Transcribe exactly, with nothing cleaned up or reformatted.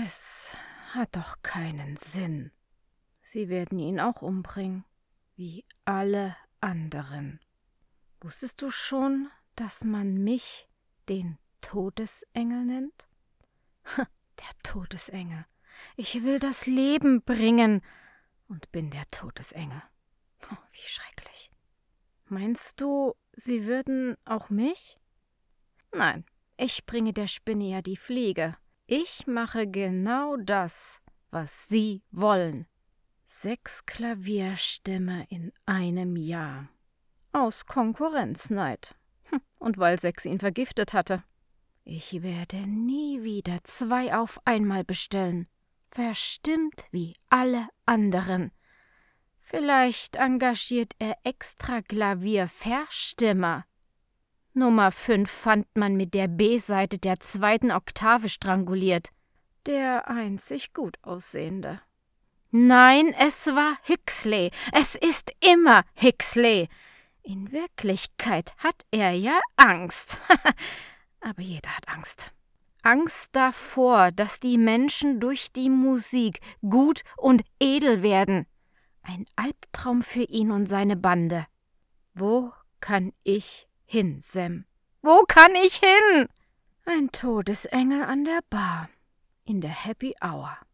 Es hat doch keinen Sinn. Sie werden ihn auch umbringen, wie alle anderen. Wusstest du schon, dass man mich den Todesengel nennt? Der Todesengel. Ich will das Leben bringen und bin der Todesengel. Oh, wie schrecklich. Meinst du, sie würden auch mich? Nein, ich bringe der Spinne ja die Fliege. Ich mache genau das, was sie wollen. Sechs Klavierstämme in einem Jahr. Aus Konkurrenzneid. Hm, und weil Sechs ihn vergiftet hatte. Ich werde nie wieder zwei auf einmal bestellen. Verstimmt wie alle anderen. Vielleicht engagiert er extra Klavierverstimmer. Nummer fünf fand man mit der B-Seite der zweiten Oktave stranguliert. Der einzig gut aussehende. Nein, es war Huxley. Es ist immer Huxley. In Wirklichkeit hat er ja Angst. Aber jeder hat Angst. Angst davor, dass die Menschen durch die Musik gut und edel werden. Ein Albtraum für ihn und seine Bande. Wo kann ich hin, Sam? Wo kann ich hin? Ein Todesengel an der Bar. In der Happy Hour.